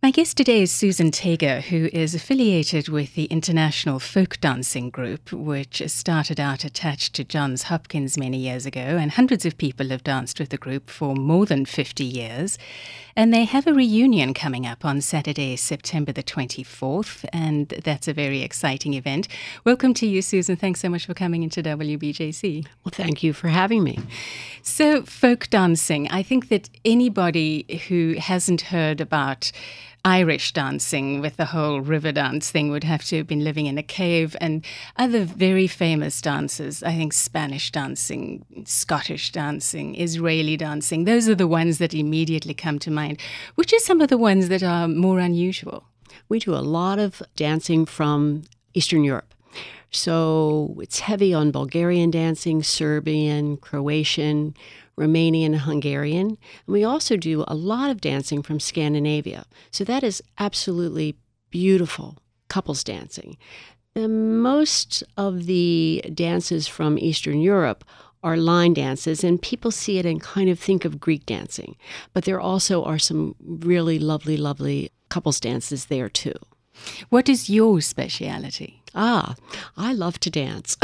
My guest today is Susan Tager, who is affiliated with the International Folk Dancing Group, which started out attached to Johns Hopkins many years ago, and hundreds of people have danced with the group for more than 50 years. And they have a reunion coming up on Saturday, September the 24th, and that's a very exciting event. Welcome to you, Susan. Thanks so much for coming into WBJC. Well, thank you for having me. So, folk dancing, I think that anybody who hasn't heard about Irish dancing with the whole river dance thing would have to have been living in a cave, and other very famous dances, I think Spanish dancing, Scottish dancing, Israeli dancing, those are the ones that immediately come to mind. Which are some of the ones that are more unusual? We do a lot of dancing from Eastern Europe. So it's heavy on Bulgarian dancing, Serbian, Croatian, Romanian, and Hungarian. And we also do a lot of dancing from Scandinavia. So that is absolutely beautiful couples dancing. And most of the dances from Eastern Europe are line dances, and people see it and kind of think of Greek dancing. But there also are some really lovely, lovely couples dances there too. What is your speciality? I love to dance.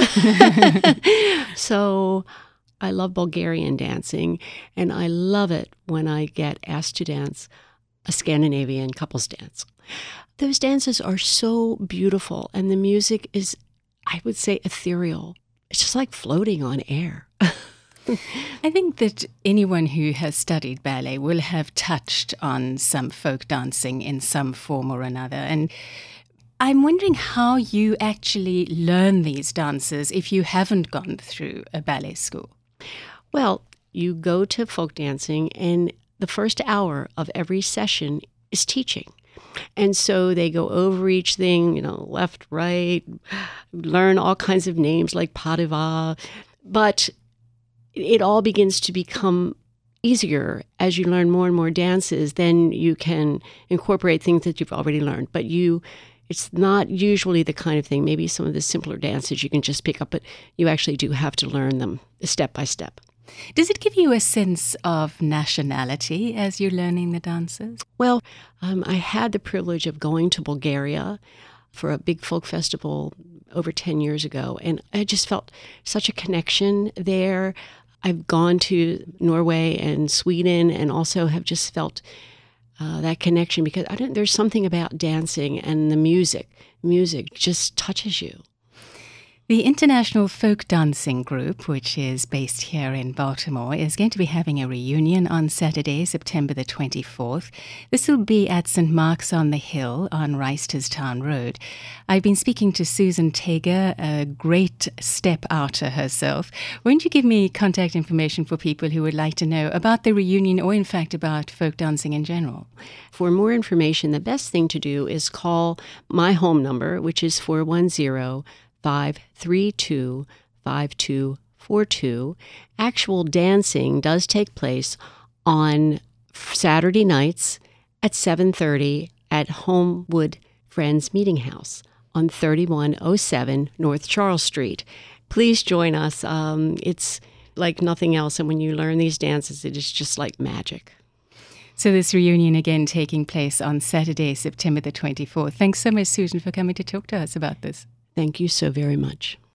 So I love Bulgarian dancing, and I love it when I get asked to dance a Scandinavian couples dance. Those dances are so beautiful, and the music is, I would say, ethereal. It's just like floating on air. I think that anyone who has studied ballet will have touched on some folk dancing in some form or another. And I'm wondering how you actually learn these dances if you haven't gone through a ballet school. Well, you go to folk dancing, and the first hour of every session is teaching. And so they go over each thing, left, right, learn all kinds of names like pas de va. But it all begins to become easier as you learn more and more dances. Then you can incorporate things that you've already learned. But it's not usually the kind of thing, maybe some of the simpler dances you can just pick up, but you actually do have to learn them step by step. Does it give you a sense of nationality as you're learning the dances? Well, I had the privilege of going to Bulgaria for a big folk festival over 10 years ago, and I just felt such a connection there. I've gone to Norway and Sweden and also have just felt that connection because there's something about dancing and the music. Music just touches you. The International Folk Dancing Group, which is based here in Baltimore, is going to be having a reunion on Saturday, September the 24th. This will be at St. Mark's on the Hill on Reisterstown Road. I've been speaking to Susan Tager, a great step-outer herself. Won't you give me contact information for people who would like to know about the reunion or, in fact, about folk dancing in general? For more information, the best thing to do is call my home number, which is 410-532-5242. Actual dancing does take place on Saturday nights at 7:30 at Homewood Friends Meeting House on 3107 North Charles Street. Please join us. It's like nothing else, and when you learn these dances, it is just like magic. So this reunion again taking place on Saturday, September the 24th. Thanks so much, Susan, for coming to talk to us about this. Thank you so very much.